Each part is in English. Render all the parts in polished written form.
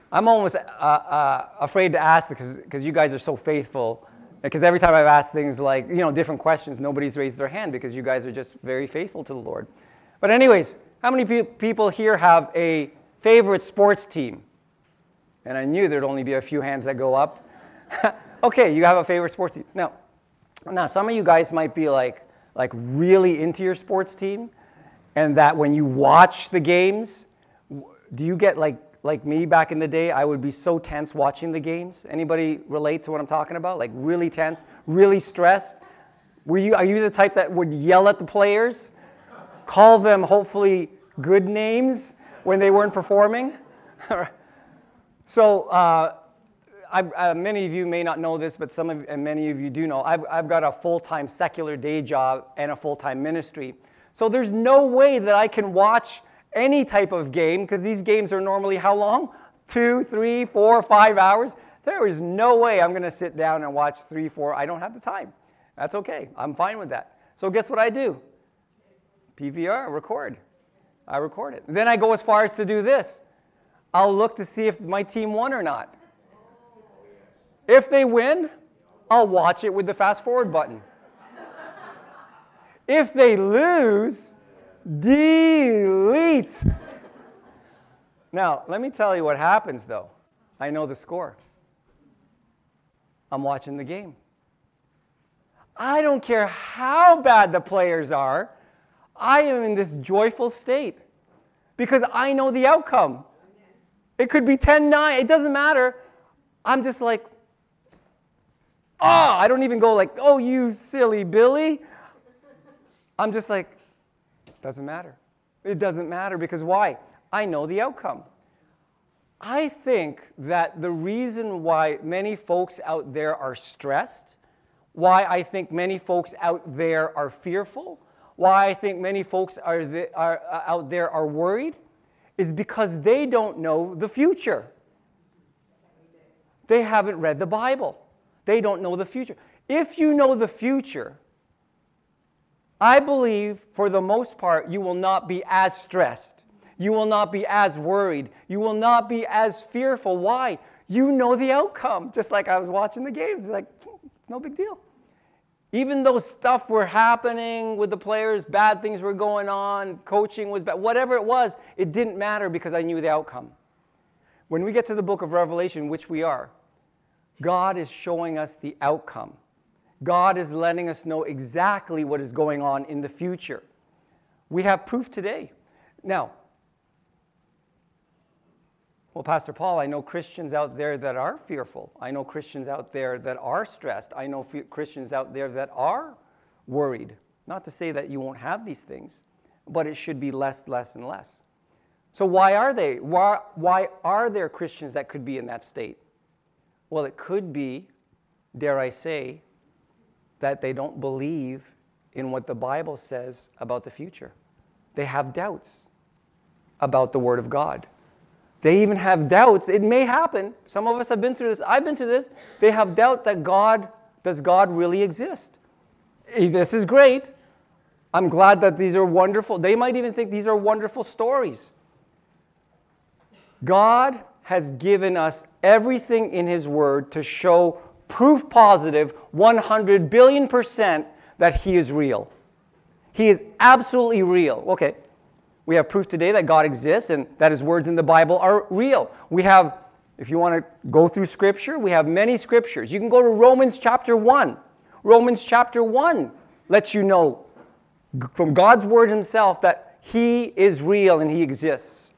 I'm almost afraid to ask because you guys are so faithful. Because every time I've asked things like, different questions, nobody's raised their hand because you guys are just very faithful to the Lord. But anyways, how many people here have a favorite sports team? And I knew there'd only be a few hands that go up. Okay, you have a favorite sports team. Now, some of you guys might be like really into your sports team, and that when you watch the games, do you get like me back in the day? I would be so tense watching the games. Anybody relate to what I'm talking about? Like really tense, really stressed? Are you the type that would yell at the players, call them hopefully good names when they weren't performing? So many of you may not know this, but many of you do know. I've got a full-time secular day job and a full-time ministry. So there's no way that I can watch any type of game, because these games are normally how long? 2, 3, 4, 5 hours. There is no way I'm going to sit down and watch 3, 4. I don't have the time. That's okay. I'm fine with that. So guess what I do? PVR, record. I record it. Then I go as far as to do this. I'll look to see if my team won or not. If they win, I'll watch it with the fast forward button. If they lose, delete. Now, let me tell you what happens, though. I know the score. I'm watching the game. I don't care how bad the players are. I am in this joyful state because I know the outcome. It could be 10-9. It doesn't matter. I'm just like, I don't even go like, oh, you silly Billy. I'm just like, doesn't matter. It doesn't matter because why? I know the outcome. I think that the reason why many folks out there are stressed, why I think many folks out there are fearful, why I think many folks out there are worried, is because they don't know the future. They haven't read the Bible. They don't know the future. If you know the future, I believe, for the most part, you will not be as stressed. You will not be as worried. You will not be as fearful. Why? You know the outcome. Just like I was watching the games. It's like, no big deal. Even though stuff were happening with the players, bad things were going on, coaching was bad, whatever it was, it didn't matter because I knew the outcome. When we get to the book of Revelation, which we are, God is showing us the outcome. God is letting us know exactly what is going on in the future. We have proof today. Now, well, Pastor Paul, I know Christians out there that are fearful. I know Christians out there that are stressed. I know Christians out there that are worried. Not to say that you won't have these things, but it should be less, and less. So why are they? Why are there Christians that could be in that state? Well, it could be, dare I say, that they don't believe in what the Bible says about the future. They have doubts about the Word of God. They even have doubts. It may happen. Some of us have been through this. I've been through this. They have doubt that does God really exist? This is great. I'm glad that these are wonderful. They might even think these are wonderful stories. God has given us everything in His Word to show proof positive, 100 billion% that He is real. He is absolutely real. Okay, we have proof today that God exists and that His words in the Bible are real. We have, if you want to go through Scripture, we have many Scriptures. You can go to Romans chapter 1. Romans chapter 1 lets you know from God's Word Himself that He is real and He exists.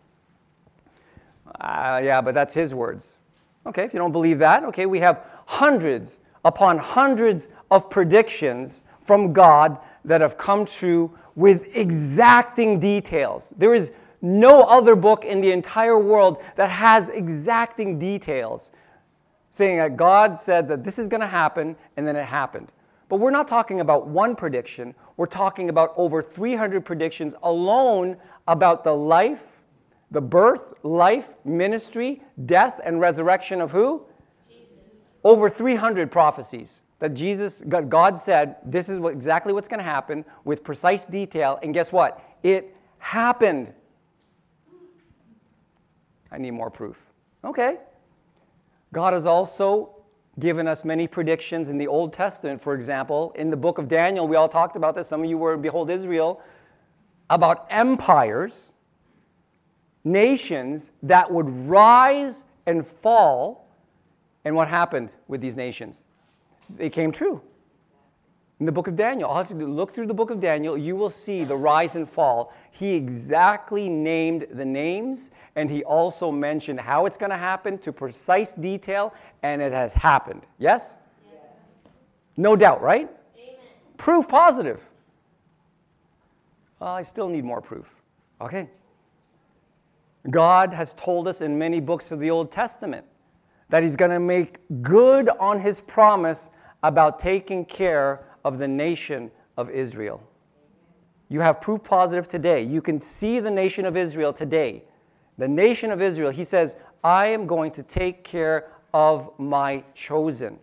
Yeah, but that's His words. Okay, if you don't believe that, okay, we have hundreds upon hundreds of predictions from God that have come true with exacting details. There is no other book in the entire world that has exacting details, saying that God said that this is going to happen, and then it happened. But we're not talking about one prediction. We're talking about over 300 predictions alone about the life, the birth, life, ministry, death, and resurrection of who? Jesus. Over 300 prophecies that God said, this is exactly what's going to happen with precise detail. And guess what? It happened. I need more proof. Okay. God has also given us many predictions in the Old Testament. For example, in the book of Daniel, we all talked about this. Some of you were Behold Israel, about empires, nations that would rise and fall. And what happened with these nations? They came true. In the book of Daniel, I'll have to look through the book of Daniel, you will see the rise and fall. He exactly named the names, and he also mentioned how it's going to happen to precise detail, and it has happened. Yes? Yes. No doubt, right? Amen. Proof positive. I still need more proof. Okay. God has told us in many books of the Old Testament that he's going to make good on his promise about taking care of the nation of Israel. You have proof positive today. You can see the nation of Israel today. The nation of Israel, he says, I am going to take care of my chosen.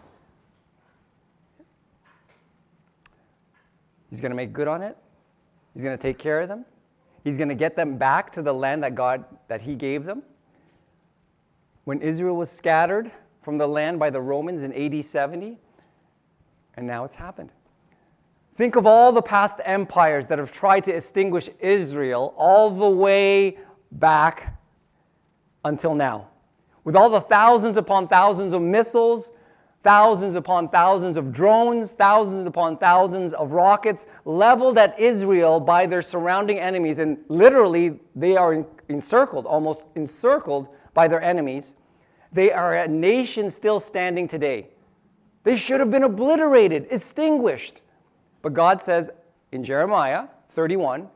He's going to make good on it. He's going to take care of them. He's going to get them back to the land that he gave them. When Israel was scattered from the land by the Romans in AD 70, and now it's happened. Think of all the past empires that have tried to extinguish Israel all the way back until now. With all the thousands upon thousands of missiles, thousands upon thousands of drones, thousands upon thousands of rockets leveled at Israel by their surrounding enemies. And literally, they are encircled, almost encircled by their enemies. They are a nation still standing today. They should have been obliterated, extinguished. But God says in Jeremiah 31,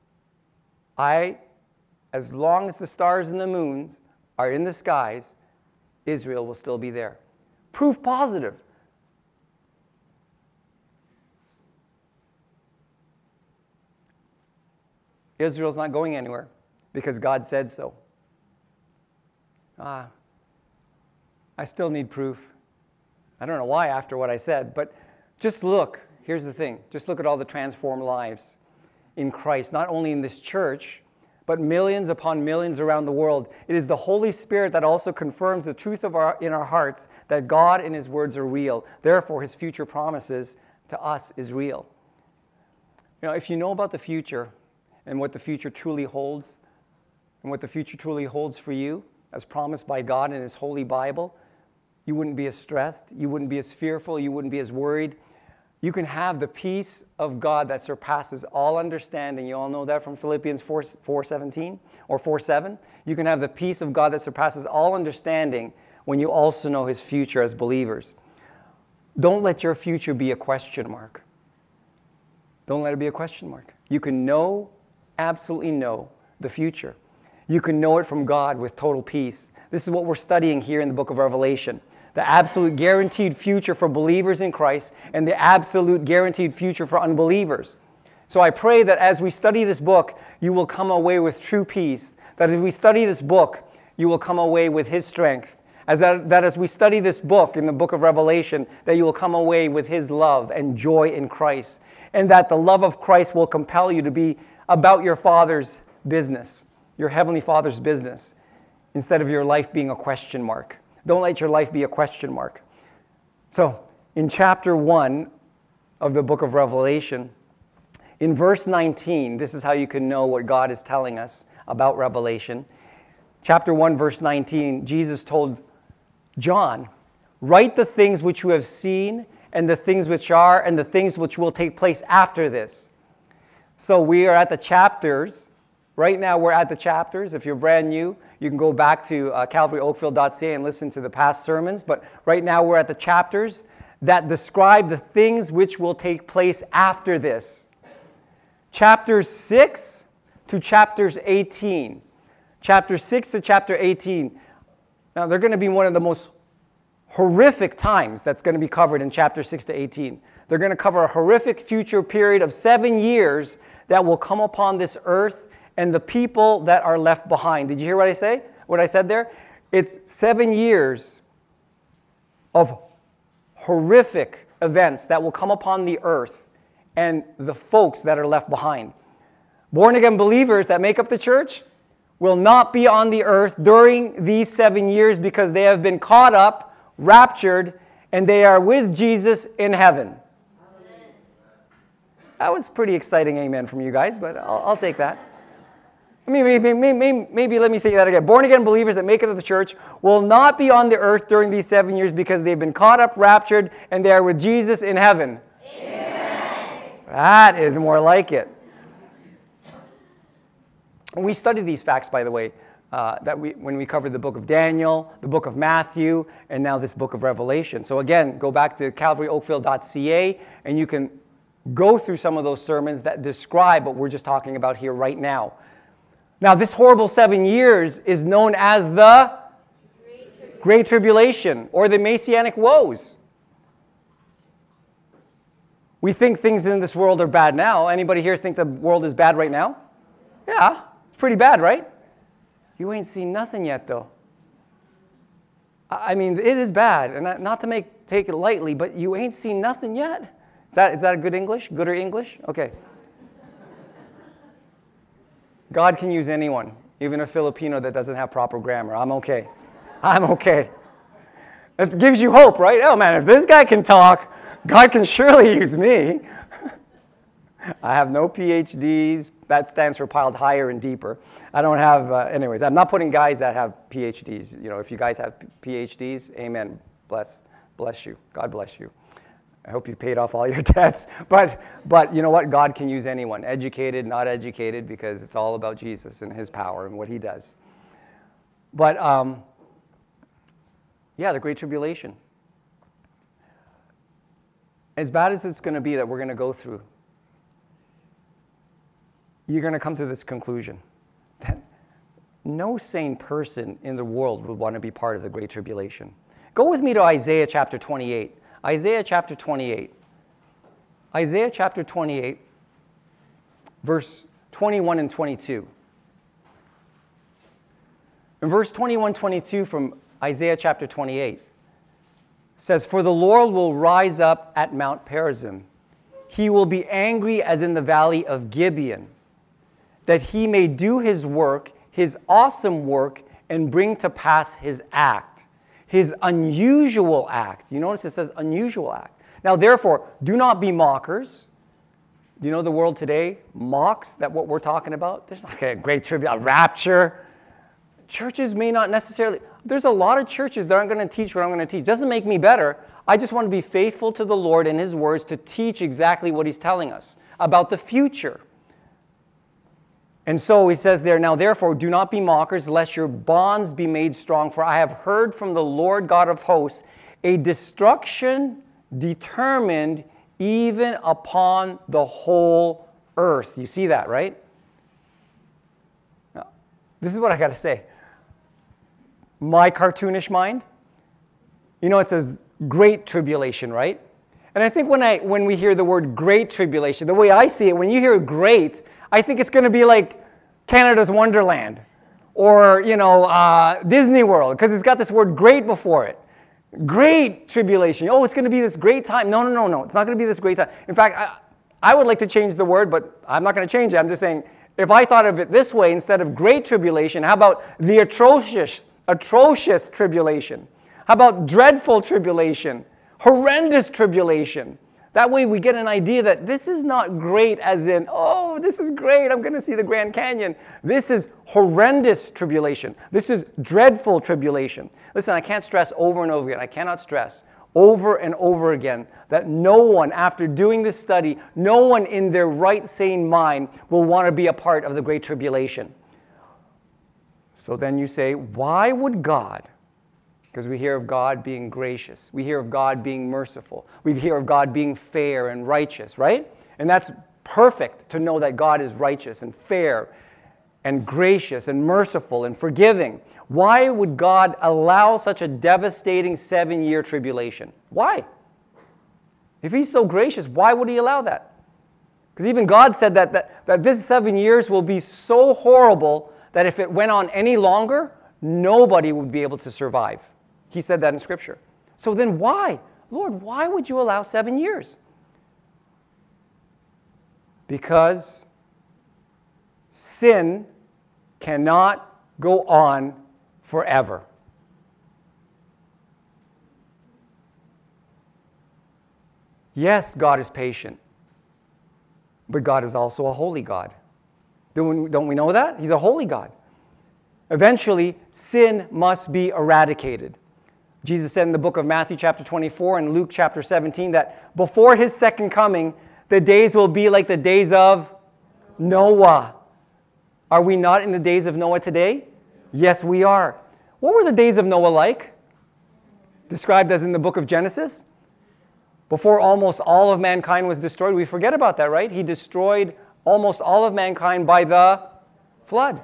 as long as the stars and the moons are in the skies, Israel will still be there. Proof positive. Israel's not going anywhere because God said so. I still need proof. I don't know why after what I said, but just look. Here's the thing. Just look at all the transformed lives in Christ, not only in this church, but millions upon millions around the world. It is the Holy Spirit that also confirms the truth in our hearts that God and his words are real. Therefore, his future promises to us is real. If you know about the future and what the future truly holds, and what the future truly holds for you, as promised by God in his holy Bible, you wouldn't be as stressed, you wouldn't be as fearful, you wouldn't be as worried. You can have the peace of God that surpasses all understanding. You all know that from Philippians 4:17 or 4:7. You can have the peace of God that surpasses all understanding when you also know his future as believers. Don't let your future be a question mark. Don't let it be a question mark. You can absolutely know the future. You can know it from God with total peace. This is what we're studying here in the book of Revelation. The absolute guaranteed future for believers in Christ and the absolute guaranteed future for unbelievers. So I pray that as we study this book, you will come away with true peace. That as we study this book, you will come away with his strength. That as we study this book in the book of Revelation, that you will come away with his love and joy in Christ. And that the love of Christ will compel you to be about your Father's business, your Heavenly Father's business, instead of your life being a question mark. Don't let your life be a question mark. So, in chapter 1 of the book of Revelation, in verse 19, this is how you can know what God is telling us about Revelation. Chapter 1, verse 19, Jesus told John, write the things which you have seen, and the things which are, and the things which will take place after this. So we are at the chapters. Right now we're at the chapters. If you're brand new, you can go back to calvaryoakville.ca and listen to the past sermons. But right now we're at the chapters that describe the things which will take place after this. Chapters 6 to chapters 18. Chapter 6 to chapter 18. Now they're going to be one of the most horrific times that's going to be covered in chapter 6 to 18. They're going to cover a horrific future period of 7 years that will come upon this earth and the people that are left behind. Did you hear what I say? What I said there? It's 7 years of horrific events that will come upon the earth and the folks that are left behind. Born-again believers that make up the church, will not be on the earth during these 7 years because they have been caught up, raptured, and they are with Jesus in heaven. Amen. That was pretty exciting amen from you guys, but I'll take that. Maybe let me say that again. Born-again believers that make it to the church will not be on the earth during these 7 years because they've been caught up, raptured, and they are with Jesus in heaven. Amen. That is more like it. We studied these facts, by the way, when we covered the book of Daniel, the book of Matthew, and now this book of Revelation. So again, go back to calvaryoakville.ca, and you can go through some of those sermons that describe what we're just talking about here right now. Now, this horrible 7 years is known as the Great Tribulation, or the Messianic woes. We think things in this world are bad now. Anybody here think the world is bad right now? Yeah, it's pretty bad, right? You ain't seen nothing yet, though. I mean, it is bad, and not to take it lightly, but you ain't seen nothing yet. Is that a good English? Gooder English? Okay. God can use anyone, even a Filipino that doesn't have proper grammar. I'm okay. I'm okay. It gives you hope, right? Oh, man, if this guy can talk, God can surely use me. I have no PhDs. That stands for piled higher and deeper. I don't have, anyways, I'm not putting guys that have PhDs. You know, if you guys have PhDs, amen. Bless you. God bless you. I hope you paid off all your debts. But you know what? God can use anyone, educated, not educated, because it's all about Jesus and his power and what he does. But, the Great Tribulation. As bad as it's going to be that we're going to go through, you're going to come to this conclusion that no sane person in the world would want to be part of the Great Tribulation. Go with me to Isaiah chapter 28. Isaiah chapter 28. Isaiah chapter 28, verse 21 and 22. In verse 21, 22 from Isaiah chapter 28 says, "For the Lord will rise up at Mount Perazim. He will be angry as in the valley of Gibeon, that he may do his work, his awesome work, and bring to pass his act, his unusual act." You notice it says unusual act. Now, therefore, do not be mockers. Do you know the world today mocks that what we're talking about? There's like a great tribute, a rapture. Churches may not necessarily. There's a lot of churches that aren't going to teach what I'm going to teach. Doesn't make me better. I just want to be faithful to the Lord and his words to teach exactly what he's telling us about the future. And so he says there, "Now therefore do not be mockers, lest your bonds be made strong. For I have heard from the Lord God of hosts a destruction determined even upon the whole earth." You see that, right? Now, this is what I got to say. My cartoonish mind, you know, it says Great Tribulation, right? And I think when we hear the word Great Tribulation, the way I see it, when you hear great, I think it's going to be like Canada's Wonderland or, Disney World, because it's got this word great before it. Great tribulation. Oh, it's going to be this great time. No. It's not going to be this great time. In fact, I would like to change the word, but I'm not going to change it. I'm just saying, if I thought of it this way, instead of great tribulation, how about the atrocious tribulation? How about dreadful tribulation? Horrendous tribulation? That way we get an idea that this is not great as in, oh, this is great, I'm going to see the Grand Canyon. This is horrendous tribulation. This is dreadful tribulation. Listen, I can't stress over and over again. I cannot stress over and over again that no one, after doing this study, no one in their right sane mind will want to be a part of the Great Tribulation. So then you say, why would God? Because we hear of God being gracious. We hear of God being merciful. We hear of God being fair and righteous, right? And that's perfect to know that God is righteous and fair and gracious and merciful and forgiving. Why would God allow such a devastating 7-year tribulation? Why? If he's so gracious, why would he allow that? Because even God said that this 7 years will be so horrible that if it went on any longer, nobody would be able to survive. He said that in Scripture. So then why? Lord, why would you allow 7 years? Because sin cannot go on forever. Yes, God is patient, but God is also a holy God. Don't we know that? He's a holy God. Eventually, sin must be eradicated. Jesus said in the book of Matthew chapter 24 and Luke chapter 17 that before his second coming, the days will be like the days of Noah. Are we not in the days of Noah today? Yes, we are. What were the days of Noah like? Described as in the book of Genesis? Before almost all of mankind was destroyed. We forget about that, right? He destroyed almost all of mankind by the flood.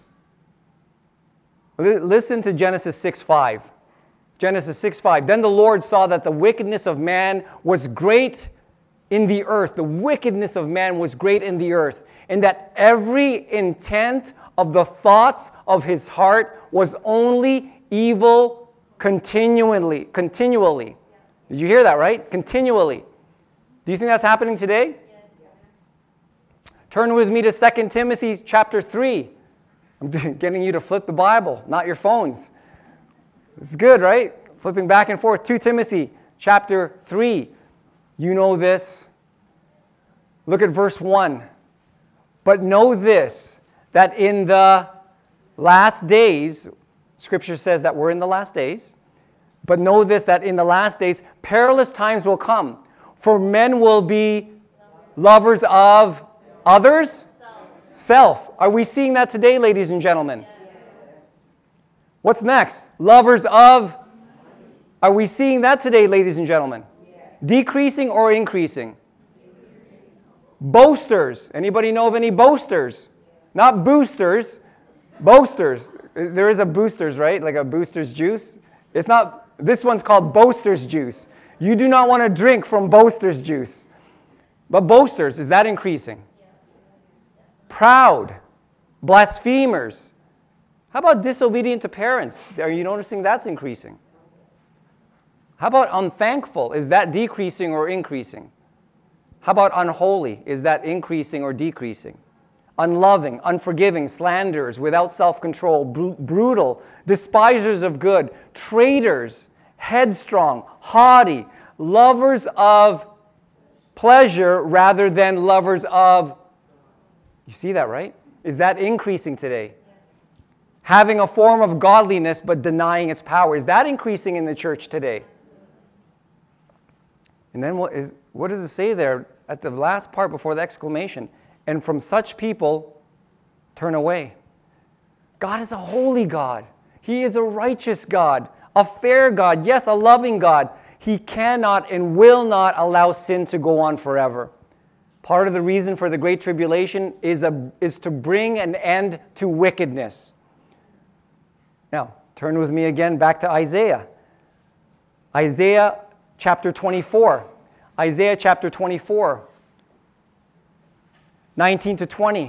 Listen to Genesis 6:5. Genesis 6:5. Then the Lord saw that the wickedness of man was great in the earth. The wickedness of man was great in the earth. And that every intent of the thoughts of his heart was only evil continually. Did you hear that, right? Continually. Do you think that's happening today? Yes. Turn with me to 2 Timothy chapter 3. I'm getting you to flip the Bible, not your phones. It's good, right? Flipping back and forth. 2 Timothy chapter 3. You know this. Look at verse 1. But know this, that in the last days, Scripture says that we're in the last days, but know this, that in the last days, perilous times will come. For men will be lovers of others? Self. Are we seeing that today, ladies and gentlemen? Yes. What's next? Lovers of? Are we seeing that today, ladies and gentlemen? Yes. Decreasing or increasing? Boasters. Anybody know of any boasters? Not boosters. Boasters. There is a boosters, right? Like a booster's juice. It's not... This one's called boaster's juice. You do not want to drink from boaster's juice. But boasters, is that increasing? Proud. Blasphemers. How about disobedient to parents? Are you noticing that's increasing? How about unthankful? Is that decreasing or increasing? How about unholy? Is that increasing or decreasing? Unloving, unforgiving, slanderers, without self-control, brutal, despisers of good, traitors, headstrong, haughty, lovers of pleasure rather than lovers of... You see that, right? Is that increasing today? Having a form of godliness but denying its power. Is that increasing in the church today? And then what does it say there at the last part before the exclamation? And from such people, turn away. God is a holy God. He is a righteous God, a fair God, yes, a loving God. He cannot and will not allow sin to go on forever. Part of the reason for the Great Tribulation is to bring an end to wickedness. Now, turn with me again back to Isaiah. Isaiah chapter 24. Isaiah chapter 24. 19 to 20.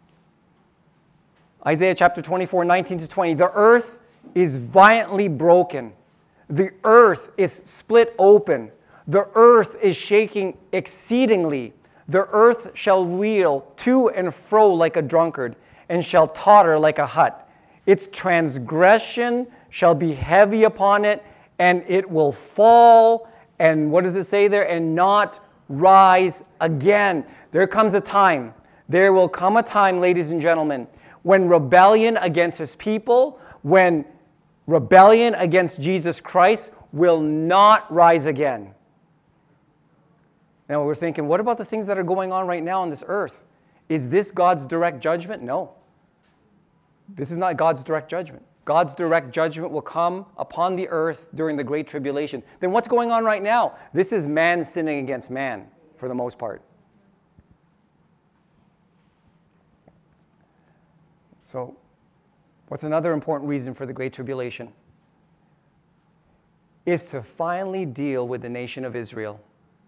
Isaiah chapter 24, 19 to 20. The earth is violently broken. The earth is split open. The earth is shaking exceedingly. The earth shall reel to and fro like a drunkard, and shall totter like a hut. Its transgression shall be heavy upon it, and it will fall, and what does it say there? And not rise again. There comes a time, there will come a time, ladies and gentlemen, when rebellion against his people, when rebellion against Jesus Christ will not rise again. Now we're thinking, what about the things that are going on right now on this earth? Is this God's direct judgment? No. This is not God's direct judgment. God's direct judgment will come upon the earth during the Great Tribulation. Then what's going on right now? This is man sinning against man, for the most part. So, what's another important reason for the Great Tribulation? Is to finally deal with the nation of Israel.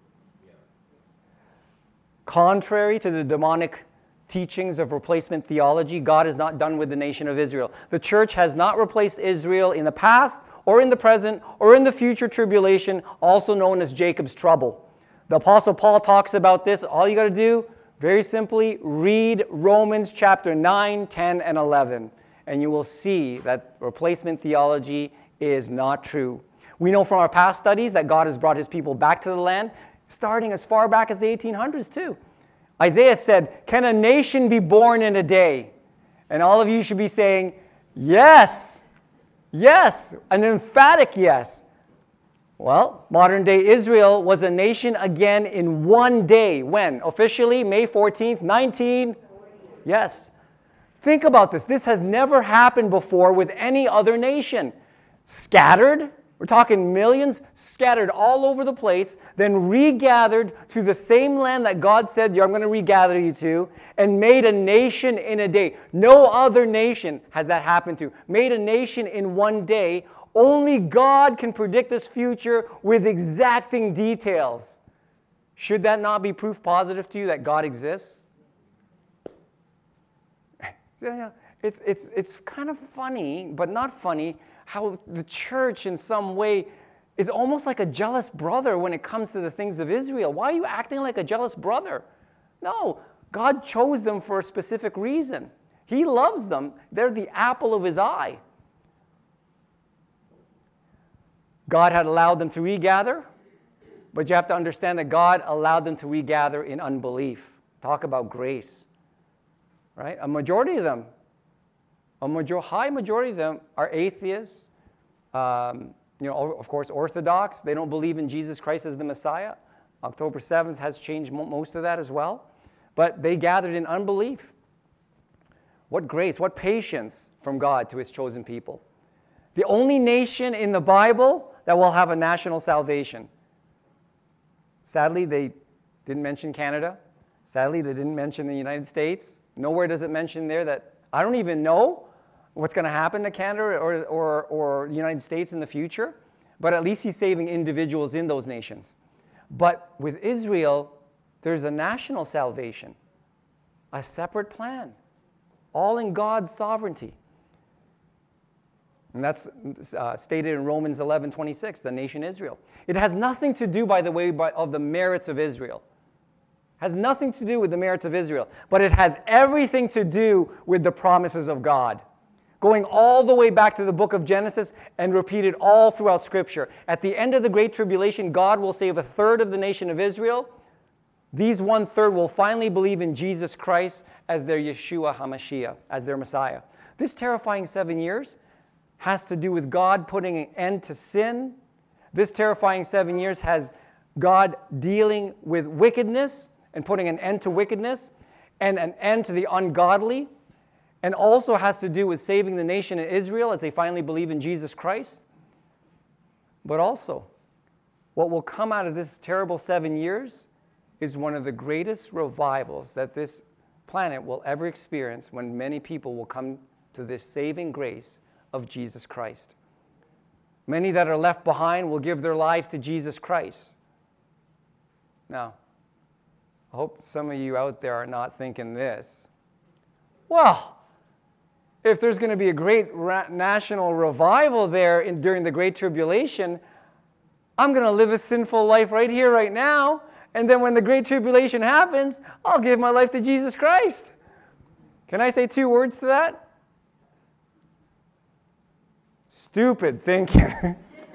Contrary to the demonic teachings of replacement theology, God is not done with the nation of Israel. The church has not replaced Israel in the past or in the present or in the future tribulation, also known as Jacob's trouble. The Apostle Paul talks about this. All you got to do, very simply, read Romans chapter 9, 10, and 11. and you will see that replacement theology is not true. We know from our past studies that God has brought his people back to the land, starting as far back as the 1800s too. Isaiah said, "Can a nation be born in a day?" And all of you should be saying, yes, yes, an emphatic yes. Well, modern-day Israel was a nation again in one day. When? Officially, May 14th, 1940. Yes. Think about this. This has never happened before with any other nation. Scattered, we're talking millions, scattered all over the place, then regathered to the same land that God said, I'm going to regather you to, and made a nation in a day. No other nation has that happened to. Made a nation in one day. Only God can predict this future with exacting details. Should that not be proof positive to you that God exists? It's kind of funny, but not funny, how the church in some way is almost like a jealous brother when it comes to the things of Israel. Why are you acting like a jealous brother? No, God chose them for a specific reason. He loves them. They're the apple of his eye. God had allowed them to regather, but you have to understand that God allowed them to regather in unbelief. Talk about grace, right? A majority of them, high majority of them are atheists. Of course, Orthodox. They don't believe in Jesus Christ as the Messiah. October 7th has changed most of that as well. But they gathered in unbelief. What grace, what patience from God to his chosen people. The only nation in the Bible that will have a national salvation. Sadly, they didn't mention Canada. Sadly, they didn't mention the United States. Nowhere does it mention there that I don't even know what's going to happen to Canada or the United States in the future. But at least he's saving individuals in those nations. But with Israel, there's a national salvation, a separate plan, all in God's sovereignty. And that's stated in Romans 11:26, the nation Israel. It has nothing to do, by the way, of the merits of Israel. It has nothing to do with the merits of Israel, but it has everything to do with the promises of God. Going all the way back to the book of Genesis and repeated all throughout Scripture. At the end of the Great Tribulation, God will save a third of the nation of Israel. These 1/3 will finally believe in Jesus Christ as their Yeshua HaMashiach, as their Messiah. This terrifying 7 years has to do with God putting an end to sin. This terrifying 7 years has God dealing with wickedness and putting an end to wickedness and an end to the ungodly, and also has to do with saving the nation of Israel as they finally believe in Jesus Christ. But also, what will come out of this terrible 7 years is one of the greatest revivals that this planet will ever experience, when many people will come to the saving grace of Jesus Christ. Many that are left behind will give their lives to Jesus Christ. Now, I hope some of you out there are not thinking this. Well, if there's going to be a great national revival there during the Great Tribulation, I'm going to live a sinful life right here, right now, and then when the Great Tribulation happens, I'll give my life to Jesus Christ. Can I say 2 words to that? Stupid thinking.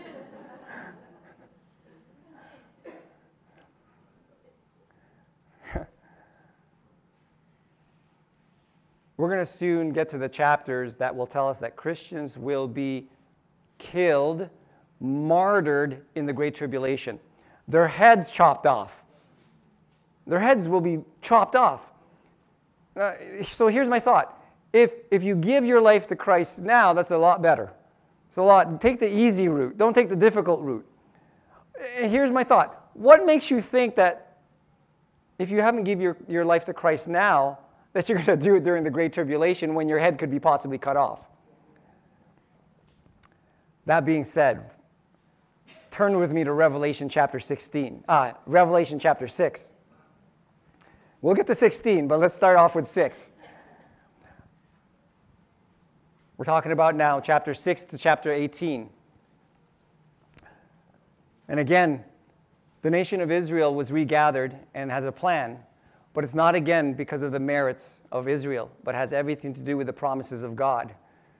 We're going to soon get to the chapters that will tell us that Christians will be killed, martyred in the Great Tribulation. Their heads chopped off. Their heads will be chopped off. So here's my thought. If you give your life to Christ now, that's a lot better. It's a lot. Take the easy route. Don't take the difficult route. Here's my thought. What makes you think that if you haven't given your life to Christ now, that you're going to do it during the Great Tribulation when your head could be possibly cut off? That being said, turn with me to Revelation chapter 6. We'll get to 16, but let's start off with 6. We're talking about now chapter 6 to chapter 18. And again, the nation of Israel was regathered and has a plan, but it's not again because of the merits of Israel, but has everything to do with the promises of God.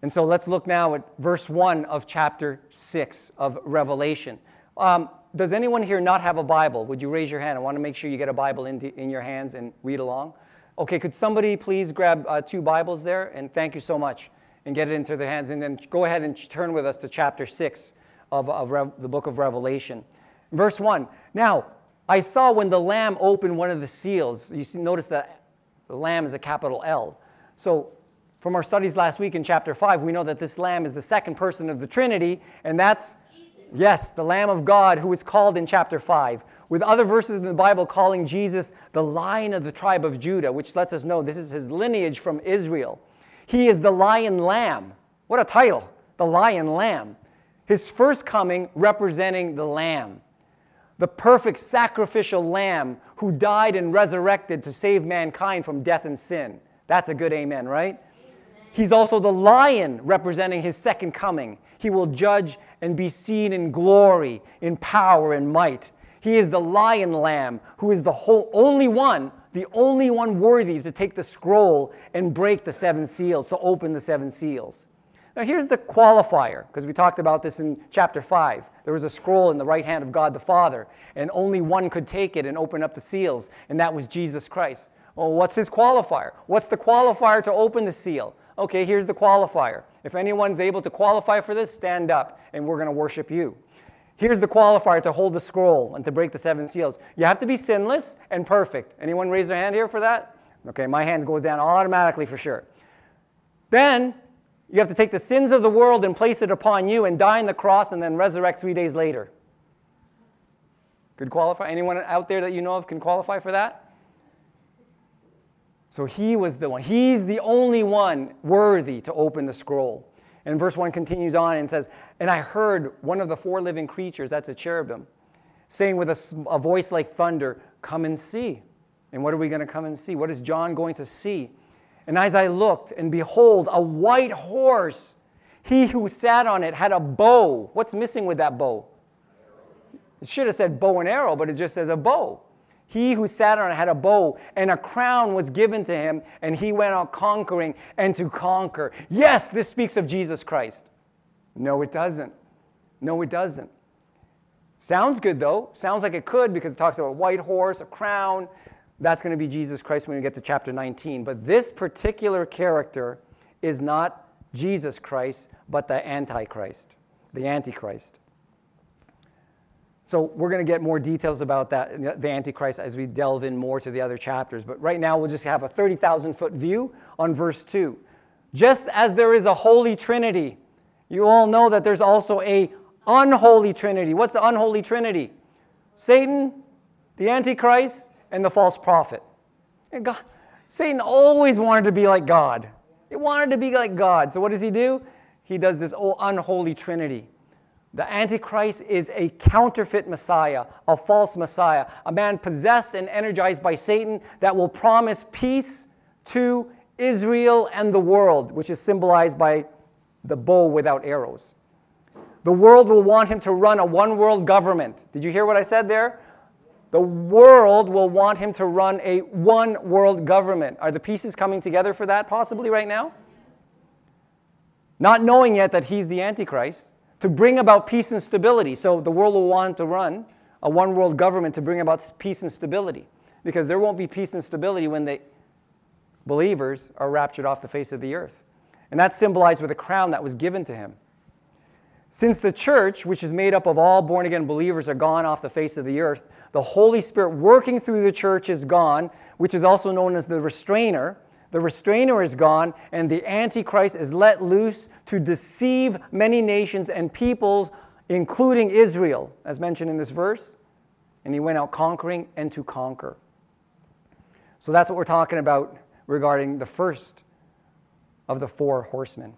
And so let's look now at verse 1 of chapter 6 of Revelation. Does anyone here not have a Bible? Would you raise your hand? I want to make sure you get a Bible in your hands and read along. Okay, could somebody please grab 2 Bibles there? And thank you so much. And get it into their hands. And then go ahead and turn with us to chapter 6 of the book of Revelation. Verse 1. Now, I saw when the Lamb opened one of the seals. Notice that the Lamb is a capital L. So from our studies last week in chapter 5, we know that this Lamb is the second person of the Trinity. And that's, yes, the Lamb of God who is called in chapter 5. With other verses in the Bible calling Jesus the Lion of the tribe of Judah, which lets us know this is his lineage from Israel. He is the Lion Lamb. What a title, the Lion Lamb. His first coming representing the Lamb, the perfect sacrificial Lamb who died and resurrected to save mankind from death and sin. That's a good amen, right? Amen. He's also the Lion representing his second coming. He will judge and be seen in glory, in power and might. He is the Lion Lamb who is the only one worthy to take the scroll and break the 7 seals, to open the 7 seals. Now here's the qualifier, because we talked about this in chapter 5. There was a scroll in the right hand of God the Father, and only one could take it and open up the seals, and that was Jesus Christ. Well, what's his qualifier? What's the qualifier to open the seal? Okay, here's the qualifier. If anyone's able to qualify for this, stand up, and we're going to worship you. Here's the qualifier to hold the scroll and to break the 7 seals. You have to be sinless and perfect. Anyone raise their hand here for that? Okay, my hand goes down automatically for sure. Then you have to take the sins of the world and place it upon you and die on the cross and then resurrect 3 days later. Could qualify? Anyone out there that you know of can qualify for that? So he was the one. He's the only one worthy to open the scroll. And verse 1 continues on and says, and I heard one of the 4 living creatures, that's a cherubim, saying with a voice like thunder, come and see. And what are we going to come and see? What is John going to see? And as I looked, and behold, a white horse. He who sat on it had a bow. What's missing with that bow? It should have said bow and arrow, but it just says a bow. He who sat on it had a bow, and a crown was given to him, and he went out conquering and to conquer. Yes, this speaks of Jesus Christ. No, it doesn't. No, it doesn't. Sounds good, though. Sounds like it could, because it talks about a white horse, a crown. That's going to be Jesus Christ when we get to chapter 19. But this particular character is not Jesus Christ, but the Antichrist. The Antichrist. So we're going to get more details about that, the Antichrist, as we delve in more to the other chapters. But right now we'll just have a 30,000-foot view on verse 2. Just as there is a holy trinity, you all know that there's also a unholy trinity. What's the unholy trinity? Satan, the Antichrist, and the false prophet. And God, Satan always wanted to be like God. He wanted to be like God. So what does he do? He does this unholy trinity. The Antichrist is a counterfeit Messiah, a false Messiah, a man possessed and energized by Satan that will promise peace to Israel and the world, which is symbolized by the bow without arrows. The world will want him to run a one-world government. Did you hear what I said there? The world will want him to run a one-world government. Are the pieces coming together for that possibly right now? Not knowing yet that he's the Antichrist. To bring about peace and stability. So the world will want to run a one-world government to bring about peace and stability. Because there won't be peace and stability when the believers are raptured off the face of the earth. And that's symbolized with a crown that was given to him. Since the church, which is made up of all born-again believers, are gone off the face of the earth, the Holy Spirit working through the church is gone, which is also known as the restrainer. The restrainer is gone, and the Antichrist is let loose to deceive many nations and peoples, including Israel, as mentioned in this verse. And he went out conquering and to conquer. So that's what we're talking about regarding the first of the 4 horsemen.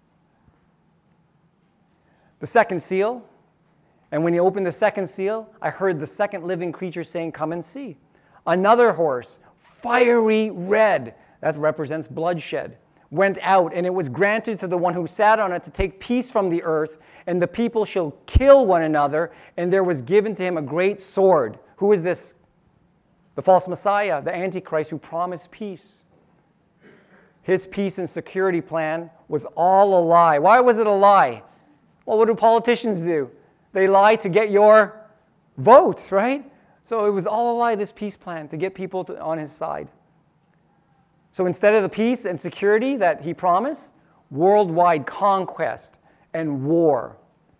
The second seal, and when he opened the second seal, I heard the second living creature saying, come and see. Another horse, fiery red, that represents bloodshed, went out, and it was granted to the one who sat on it to take peace from the earth, and the people shall kill one another, and there was given to him a great sword. Who is this? The false Messiah, the Antichrist, who promised peace. His peace and security plan was all a lie. Why was it a lie? Well, what do politicians do? They lie to get your votes, right? So it was all a lie, this peace plan, to get people on his side. So instead of the peace and security that he promised, worldwide conquest and war.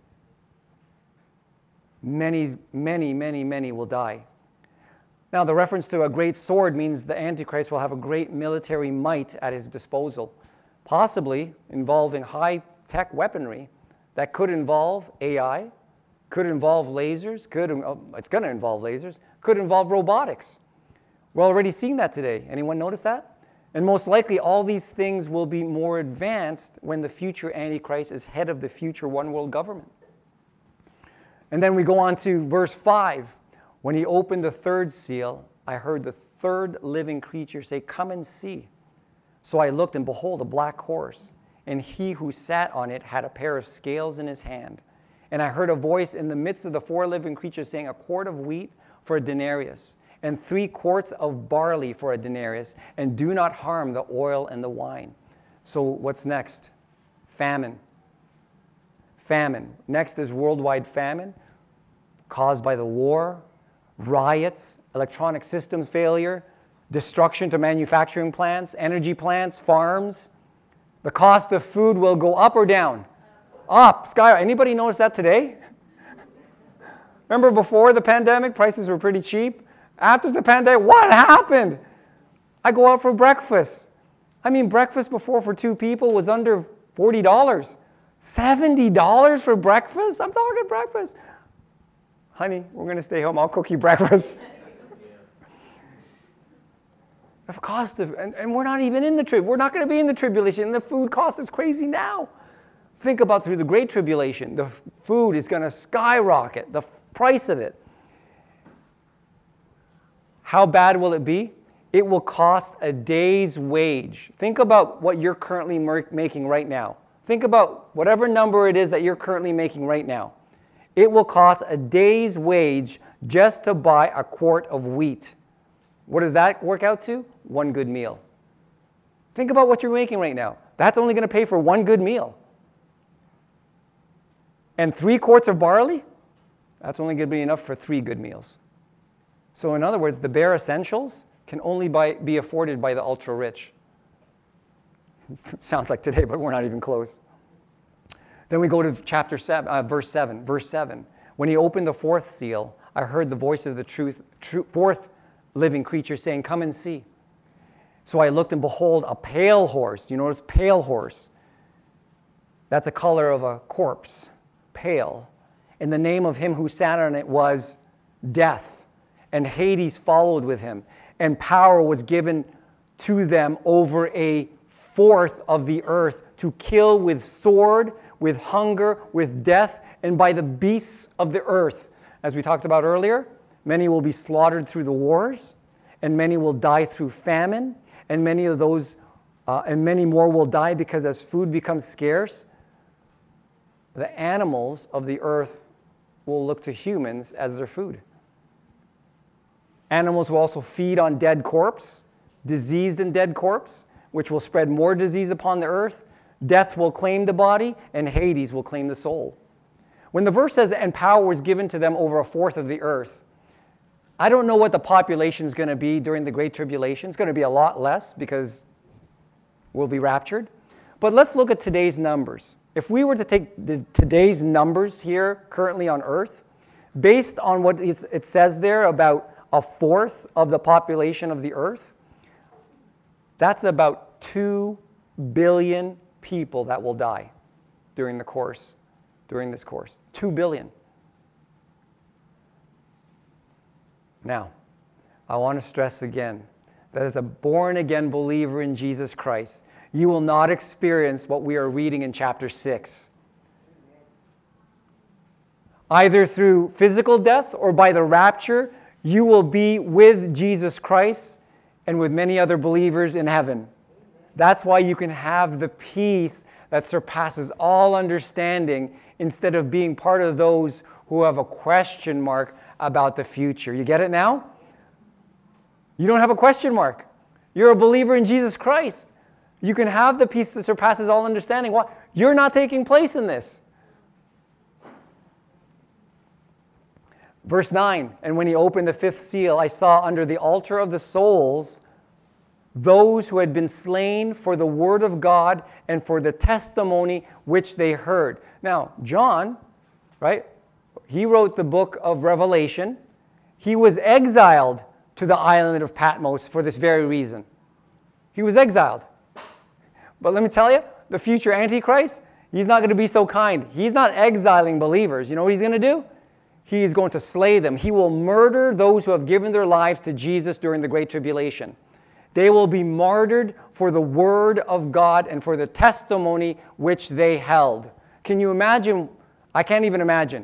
Many, many, many, many will die. Now, the reference to a great sword means the Antichrist will have a great military might at his disposal, possibly involving high-tech weaponry that could involve AI, could involve lasers, it's going to involve lasers, could involve robotics. We're already seeing that today. Anyone notice that? And most likely, all these things will be more advanced when the future Antichrist is head of the future one world government. And then we go on to verse 5. When he opened the third seal, I heard the third living creature say, "Come and see." So I looked, and behold, a black horse, and he who sat on it had a pair of scales in his hand. And I heard a voice in the midst of the four living creatures saying, "A quart of wheat for a denarius, and 3 quarts of barley for a denarius, and do not harm the oil and the wine." So what's next? Famine. Famine. Next is worldwide famine caused by the war, riots, electronic systems failure, destruction to manufacturing plants, energy plants, farms. The cost of food will go up or down? Up. Sky. Anybody notice that today? Remember before the pandemic, prices were pretty cheap? After the pandemic, what happened? I go out for breakfast. Breakfast before for 2 people was under $40. $70 for breakfast? I'm talking breakfast. Honey, we're going to stay home. I'll cook you breakfast. The cost of, and we're not even in the trib. We're not going to be in the tribulation. The food cost is crazy now. Think about through the Great Tribulation. The food is going to skyrocket, the price of it. How bad will it be? It will cost a day's wage. Think about what you're currently making right now. Think about whatever number it is that you're currently making right now. It will cost a day's wage just to buy a quart of wheat. What does that work out to? 1 good meal. Think about what you're making right now. That's only going to pay for 1 good meal. And 3 quarts of barley? That's only going to be enough for 3 good meals. So in other words, the bare essentials can only be afforded by the ultra-rich. Sounds like today, but we're not even close. Then we go to chapter 7, verse 7. Verse 7. When he opened the 4th seal, I heard the voice of the 4th living creature saying, "Come and see." So I looked, and behold, a pale horse. You notice pale horse. That's a color of a corpse. Pale. And the name of him who sat on it was Death. And Hades followed with him. And power was given to them over 1/4 of the earth to kill with sword, with hunger, with death, and by the beasts of the earth. As we talked about earlier, many will be slaughtered through the wars, and many will die through famine, and many more will die because as food becomes scarce, the animals of the earth will look to humans as their food. Animals will also feed on dead corpse, diseased and dead corpse, which will spread more disease upon the earth. Death will claim the body, and Hades will claim the soul. When the verse says, "and power was given to them over 1/4 of the earth," I don't know what the population is going to be during the Great Tribulation. It's going to be a lot less because we'll be raptured. But let's look at today's numbers. If we were to take today's numbers here currently on earth, based on what it says there about 1/4 of the population of the earth, that's about 2 billion people that will die during this course. 2 billion. Now, I want to stress again that as a born-again believer in Jesus Christ, you will not experience what we are reading in chapter 6. Either through physical death or by the rapture, you will be with Jesus Christ and with many other believers in heaven. That's why you can have the peace that surpasses all understanding instead of being part of those who have a question mark about the future. You get it now? You don't have a question mark. You're a believer in Jesus Christ. You can have the peace that surpasses all understanding. Why? You're not taking place in this. Verse 9, and when he opened the fifth seal, I saw under the altar of the souls those who had been slain for the word of God and for the testimony which they heard. Now, John, right, he wrote the book of Revelation. He was exiled to the island of Patmos for this very reason. He was exiled. But let me tell you, the future Antichrist, he's not going to be so kind. He's not exiling believers. You know what he's going to do? He's going to slay them. He will murder those who have given their lives to Jesus during the Great Tribulation. They will be martyred for the word of God and for the testimony which they held. Can you imagine? I can't even imagine.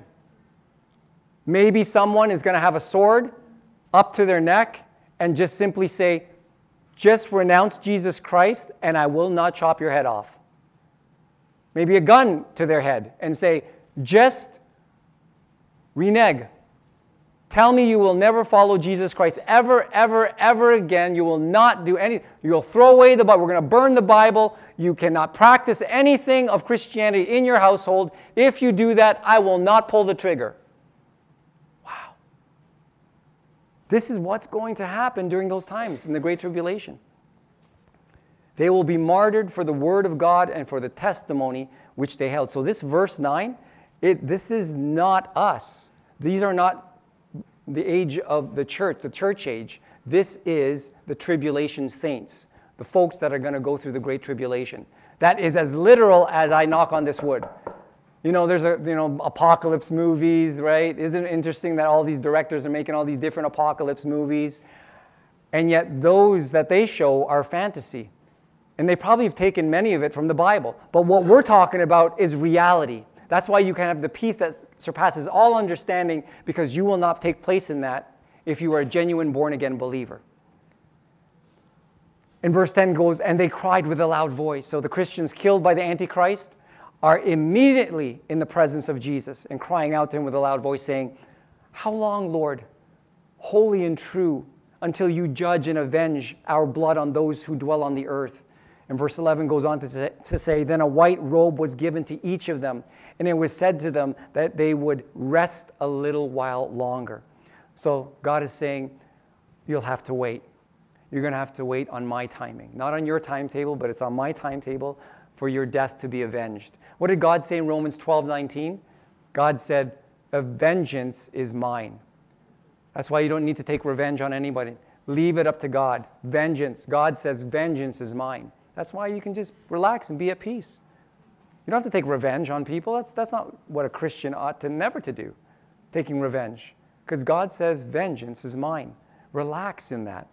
Maybe someone is going to have a sword up to their neck and just simply say, just renounce Jesus Christ and I will not chop your head off. Maybe a gun to their head and say, just renege. Tell me you will never follow Jesus Christ ever, ever, ever again. You will not do any. You'll throw away the Bible. We're going to burn the Bible. You cannot practice anything of Christianity in your household. If you do that, I will not pull the trigger. Wow. This is what's going to happen during those times in the Great Tribulation. They will be martyred for the word of God and for the testimony which they held. So this verse 9, this is not us. These are not the age of the church age. This is the tribulation saints, the folks that are going to go through the Great Tribulation. That is as literal as I knock on this wood. You know, there's apocalypse movies, right? Isn't it interesting that all these directors are making all these different apocalypse movies? And yet those that they show are fantasy. And they probably have taken many of it from the Bible. But what we're talking about is reality. That's why you can have the peace that surpasses all understanding, because you will not take place in that if you are a genuine born-again believer. And verse 10 goes, and they cried with a loud voice. So the Christians killed by the Antichrist are immediately in the presence of Jesus and crying out to him with a loud voice, saying, how long, Lord, holy and true, until you judge and avenge our blood on those who dwell on the earth? And verse 11 goes on to say, then a white robe was given to each of them, and it was said to them that they would rest a little while longer. So God is saying, you'll have to wait. You're going to have to wait on my timing. Not on your timetable, but it's on my timetable for your death to be avenged. What did God say in Romans 12:19? God said, a vengeance is mine. That's why you don't need to take revenge on anybody. Leave it up to God. Vengeance. God says, vengeance is mine. That's why you can just relax and be at peace. You don't have to take revenge on people. That's not what a Christian ought to never to do, taking revenge. Because God says, vengeance is mine. Relax in that.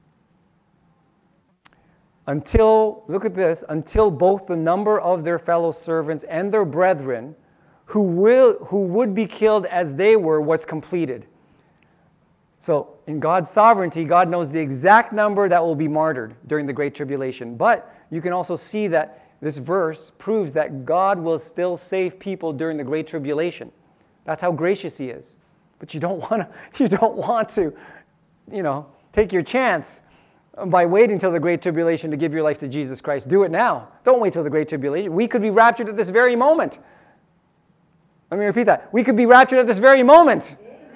Look at this, until both the number of their fellow servants and their brethren who would be killed as they were was completed. So in God's sovereignty, God knows the exact number that will be martyred during the Great Tribulation. But you can also see that this verse proves that God will still save people during the Great Tribulation. That's how gracious he is. But you don't want to, take your chance by waiting till the Great Tribulation to give your life to Jesus Christ. Do it now. Don't wait till the Great Tribulation. We could be raptured at this very moment. Let me repeat that. We could be raptured at this very moment.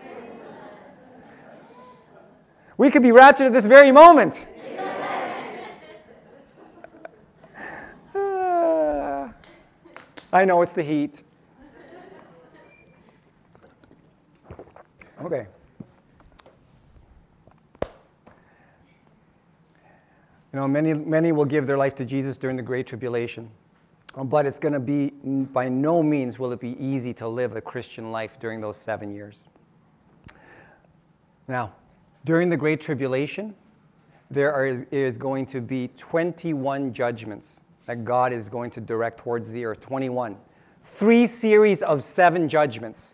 We could be raptured at this very moment. I know it's the heat. Okay. Many will give their life to Jesus during the Great Tribulation. But it's going to be, by no means will it be easy to live a Christian life during those 7 years. Now, during the Great Tribulation, there is going to be 21 judgments that God is going to direct towards the earth. 21. 3 series of 7 judgments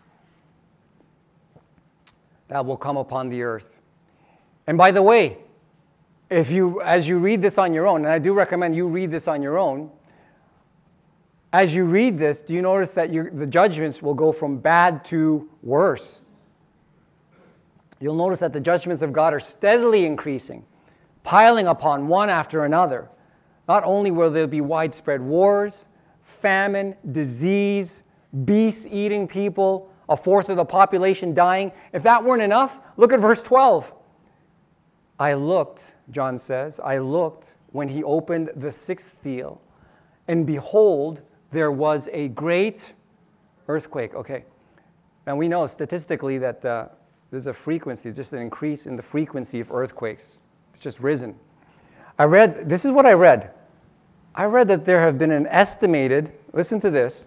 that will come upon the earth. And by the way, as you read this on your own, and I do recommend you read this on your own, as you read this, do you notice that the judgments will go from bad to worse? You'll notice that the judgments of God are steadily increasing, piling upon one after another. Not only will there be widespread wars, famine, disease, beasts eating people, a fourth of the population dying. If that weren't enough, look at verse 12. I looked, John says, I looked when he opened the sixth seal, and behold, there was a great earthquake. Okay. And we know statistically that there's a frequency, just an increase in the frequency of earthquakes. It's just risen. This is what I read. I read that there have been an estimated, listen to this,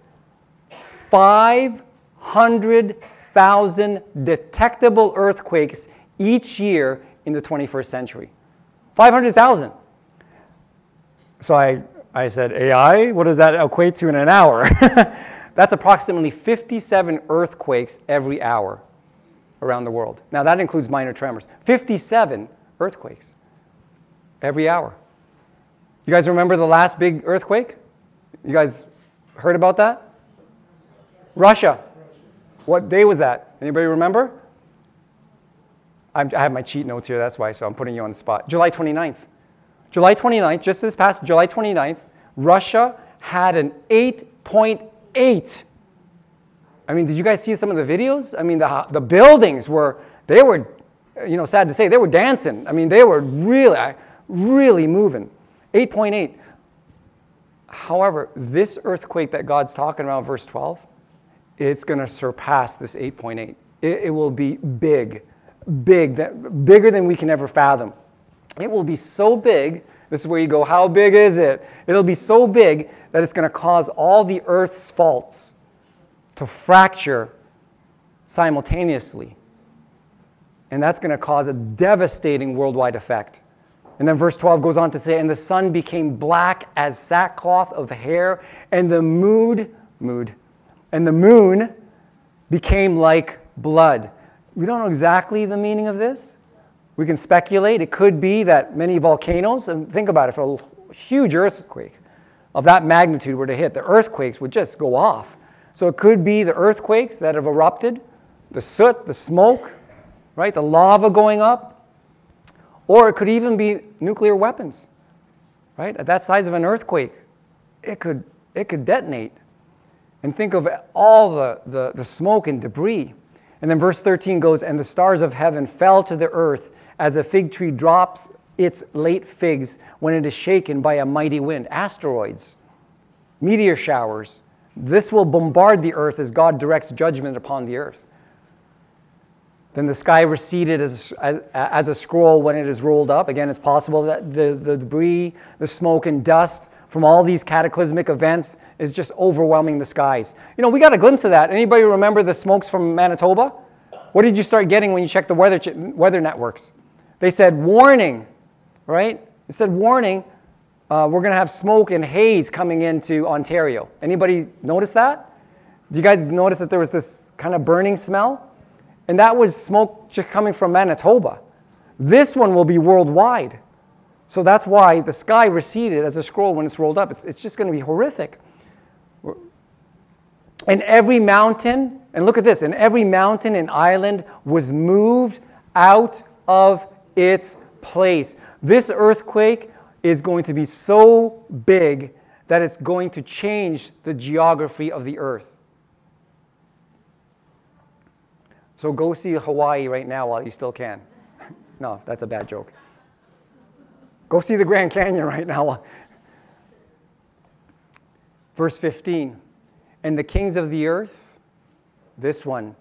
500,000 detectable earthquakes each year in the 21st century. 500,000. So I said, AI, what does that equate to in an hour? That's approximately 57 earthquakes every hour around the world. Now that includes minor tremors. 57 earthquakes every hour. You guys remember the last big earthquake? You guys heard about that? Russia. What day was that? Anybody remember? I have my cheat notes here, that's why, so I'm putting you on the spot. July 29th. July 29th, just this past July 29th, Russia had an 8.8. I mean, did you guys see some of the videos? I mean, the buildings were sad to say, they were dancing. I mean, they were really moving. 8.8. However, this earthquake that God's talking about, verse 12, it's going to surpass this 8.8. It will be bigger than we can ever fathom. It will be so big, this is where you go, how big is it? It'll be so big that it's going to cause all the earth's faults to fracture simultaneously. And that's going to cause a devastating worldwide effect. And then verse 12 goes on to say, and the sun became black as sackcloth of hair, and the moon became like blood. We don't know exactly the meaning of this. We can speculate. It could be that many volcanoes, and think about it, if a huge earthquake of that magnitude were to hit, the earthquakes would just go off. So it could be the earthquakes that have erupted, the soot, the smoke, right, the lava going up. Or it could even be nuclear weapons, right? At that size of an earthquake, it could detonate. And think of all the smoke and debris. And then verse 13 goes, and the stars of heaven fell to the earth as a fig tree drops its late figs when it is shaken by a mighty wind. Asteroids, meteor showers. This will bombard the earth as God directs judgment upon the earth. Then the sky receded as a scroll when it is rolled up. Again, it's possible that the debris, the smoke and dust from all these cataclysmic events is just overwhelming the skies. You know, we got a glimpse of that. Anybody remember the smokes from Manitoba? What did you start getting when you checked the weather networks? They said, warning, right? It said, warning, we're going to have smoke and haze coming into Ontario. Anybody notice that? Do you guys notice that there was this kind of burning smell? And that was smoke just coming from Manitoba. This one will be worldwide. So that's why the sky receded as a scroll when it's rolled up. It's just going to be horrific. And every mountain, and look at this, and every mountain and island was moved out of its place. This earthquake is going to be so big that it's going to change the geography of the earth. So go see Hawaii right now while you still can. No, that's a bad joke. Go see the Grand Canyon right now. Verse 15. And the kings of the earth, this one,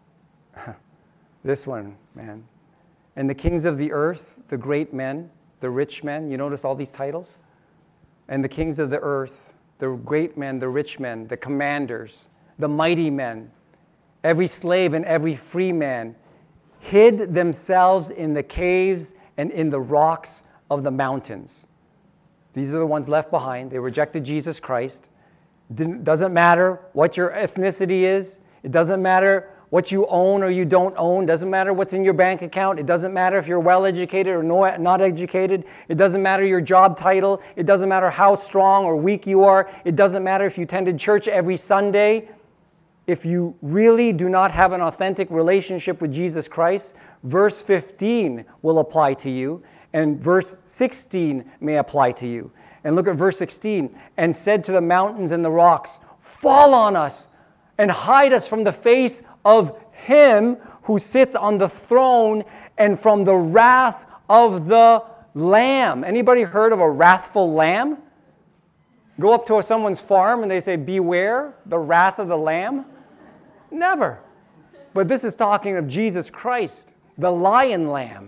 man. And the kings of the earth, the great men, the rich men, you notice all these titles? And the kings of the earth, the great men, the rich men, the commanders, the mighty men, every slave and every free man hid themselves in the caves and in the rocks of the mountains. These are the ones left behind. They rejected Jesus Christ. Doesn't matter what your ethnicity is. It doesn't matter what you own or you don't own. It doesn't matter what's in your bank account. It doesn't matter if you're well-educated or not educated. It doesn't matter your job title. It doesn't matter how strong or weak you are. It doesn't matter if you attended church every Sunday. If you really do not have an authentic relationship with Jesus Christ, verse 15 will apply to you, and verse 16 may apply to you. And look at verse 16. And said to the mountains and the rocks, fall on us and hide us from the face of him who sits on the throne and from the wrath of the Lamb. Anybody heard of a wrathful lamb? Go up to someone's farm and they say, beware the wrath of the Lamb? Never. But this is talking of Jesus Christ, the lion lamb.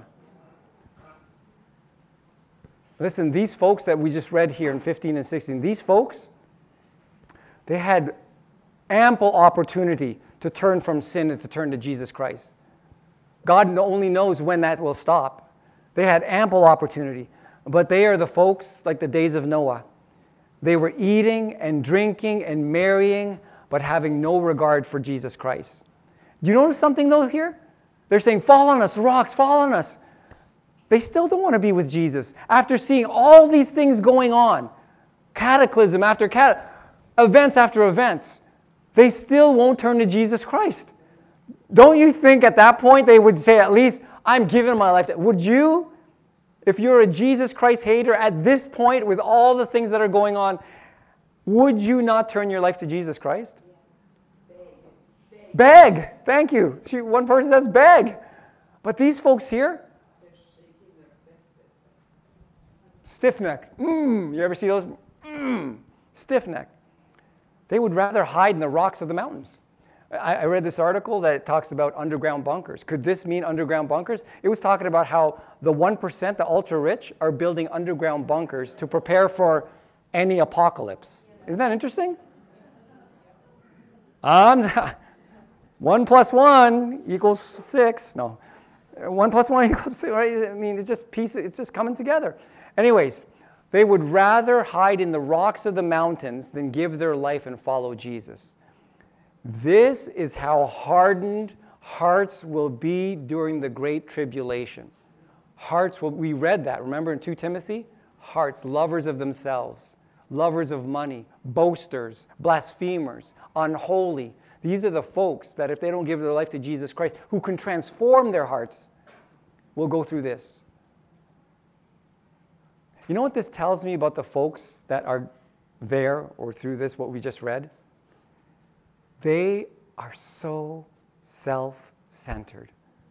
Listen, these folks that we just read here in 15 and 16, these folks, they had ample opportunity to turn from sin and to turn to Jesus Christ. God only knows when that will stop. They had ample opportunity. But they are the folks like the days of Noah. They were eating and drinking and marrying, but having no regard for Jesus Christ. Do you notice something though here? They're saying, fall on us, rocks, fall on us. They still don't want to be with Jesus. After seeing all these things going on, cataclysm after events after events, they still won't turn to Jesus Christ. Don't you think at that point they would say, at least, I'm giving my life to... Would you, if you're a Jesus Christ hater at this point with all the things that are going on, would you not turn your life to Jesus Christ? Beg. Thank you. One person says beg. But these folks here, stiff neck. You ever see those? Stiff neck. They would rather hide in the rocks of the mountains. I read this article that talks about underground bunkers. Could this mean underground bunkers? It was talking about how the 1%, the ultra-rich, are building underground bunkers to prepare for any apocalypse. Isn't that interesting? 1 plus 1 equals 6. No. 1 plus 1 equals 2, right? I mean, it's just coming together. Anyways, they would rather hide in the rocks of the mountains than give their life and follow Jesus. This is how hardened hearts will be during the Great Tribulation. We read that, remember in 2 Timothy? Hearts, lovers of themselves, lovers of money, boasters, blasphemers, unholy. These are the folks that if they don't give their life to Jesus Christ, who can transform their hearts, will go through this. You know what this tells me about the folks that are there or through this, what we just read? They are so self-centered.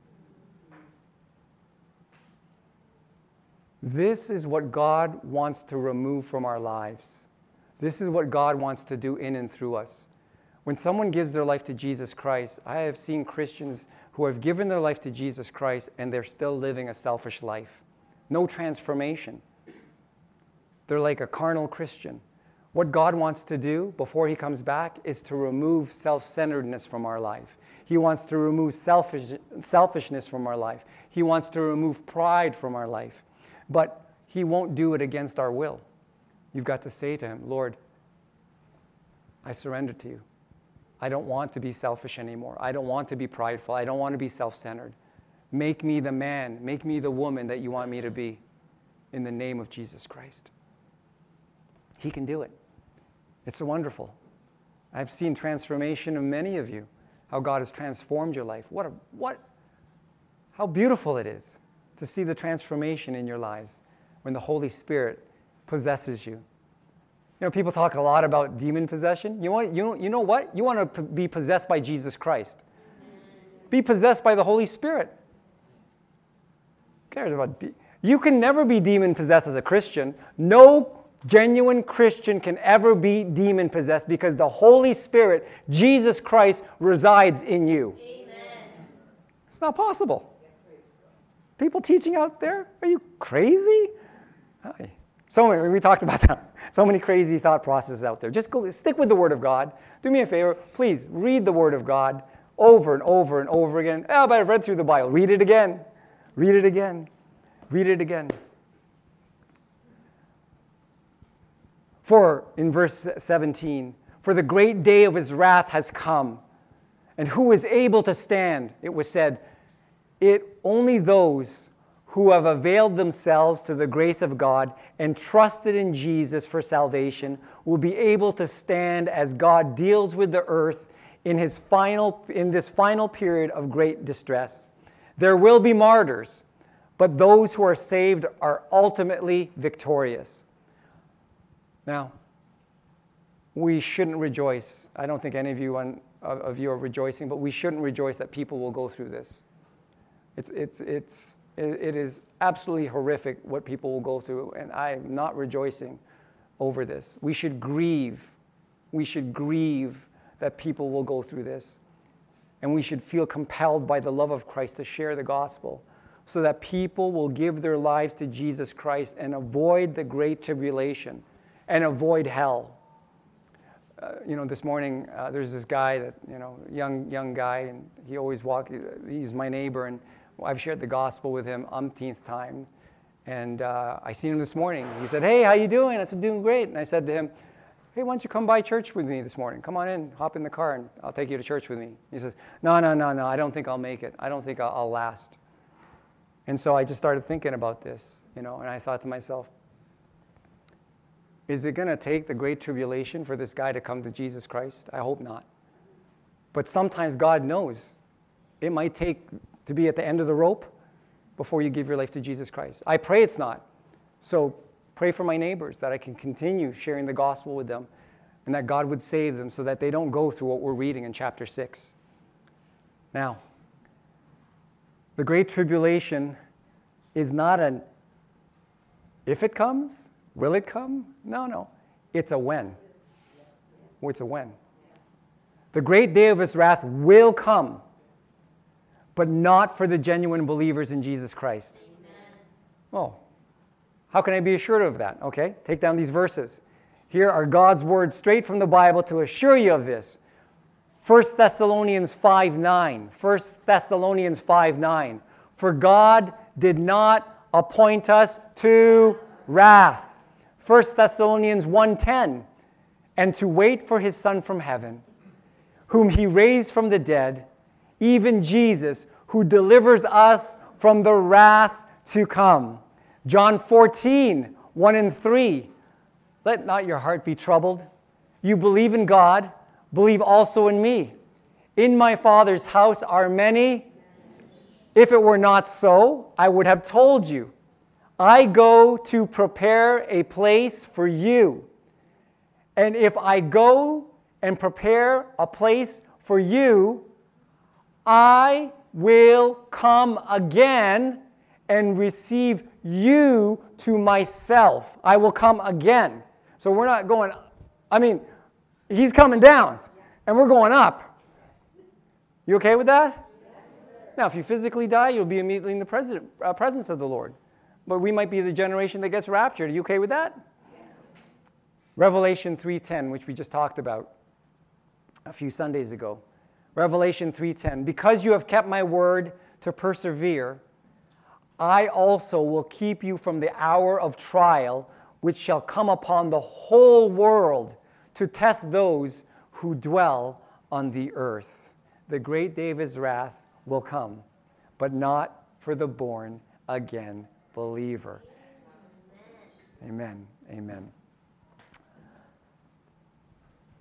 This is what God wants to remove from our lives. This is what God wants to do in and through us. When someone gives their life to Jesus Christ, I have seen Christians who have given their life to Jesus Christ and they're still living a selfish life. No transformation. They're like a carnal Christian. What God wants to do before he comes back is to remove self-centeredness from our life. He wants to remove selfishness from our life. He wants to remove pride from our life. But he won't do it against our will. You've got to say to him, Lord, I surrender to you. I don't want to be selfish anymore. I don't want to be prideful. I don't want to be self-centered. Make me the man, make me the woman that you want me to be in the name of Jesus Christ. He can do it. It's so wonderful. I've seen transformation in many of you, how God has transformed your life. How beautiful it is to see the transformation in your lives when the Holy Spirit possesses you. You know, people talk a lot about demon possession. You know what? You want to be possessed by Jesus Christ. Be possessed by the Holy Spirit. Who cares about you can never be demon possessed as a Christian. No genuine Christian can ever be demon possessed because the Holy Spirit, Jesus Christ, resides in you. Amen. It's not possible. People teaching out there, are you crazy? We talked about that. So many crazy thought processes out there. Just stick with the Word of God. Do me a favor, please read the Word of God over and over and over again. Oh, but I've read through the Bible. Read it again. Read it again. Read it again. For, in verse 17, for the great day of his wrath has come, and who is able to stand? It was said, only those who have availed themselves to the grace of God and trusted in Jesus for salvation will be able to stand as God deals with the earth in this final period of great distress. There will be martyrs, but those who are saved are ultimately victorious. Now, we shouldn't rejoice. I don't think any of you are rejoicing, but we shouldn't rejoice that people will go through this. It is absolutely horrific what people will go through, and I'm not rejoicing over this. We should grieve. We should grieve that people will go through this. And we should feel compelled by the love of Christ to share the gospel so that people will give their lives to Jesus Christ and avoid the great tribulation and avoid hell. This morning, there's this guy that, young guy, and he always he's my neighbor, and I've shared the gospel with him umpteenth time. And I seen him this morning. He said, "Hey, how you doing?" I said, "Doing great." And I said to him, "Hey, why don't you come by church with me this morning? Come on in, hop in the car, and I'll take you to church with me." He says, No, I don't think I'll make it. I don't think I'll last. And so I just started thinking about this, and I thought to myself, is it going to take the great tribulation for this guy to come to Jesus Christ? I hope not. But sometimes God knows it might take to be at the end of the rope before you give your life to Jesus Christ. I pray it's not. So pray for my neighbors that I can continue sharing the gospel with them and that God would save them so that they don't go through what we're reading in chapter 6. Now, the great tribulation is not an if it comes, will it come? No. It's a when. It's a when. The great day of his wrath will come, but not for the genuine believers in Jesus Christ. Amen. Well, how can I be assured of that? Okay, take down these verses. Here are God's words straight from the Bible to assure you of this. 1 Thessalonians 5:9. 1 Thessalonians 5:9. For God did not appoint us to wrath. 1 Thessalonians 1:10. And to wait for his Son from heaven, whom he raised from the dead, even Jesus, who delivers us from the wrath to come. John 14:1-3. Let not your heart be troubled. You believe in God, believe also in me. In my Father's house are many. If it were not so, I would have told you. I go to prepare a place for you. And if I go and prepare a place for you, I will come again and receive you to myself. I will come again. So we're not going, he's coming down and we're going up. You okay with that? Now, if you physically die, you'll be immediately in the presence of the Lord. But we might be the generation that gets raptured. Are you okay with that? Revelation 3:10, which we just talked about a few Sundays ago. Revelation 3:10. Because you have kept my word to persevere, I also will keep you from the hour of trial, which shall come upon the whole world to test those who dwell on the earth. The great day of his wrath will come, but not for the born again believer. Amen. Amen.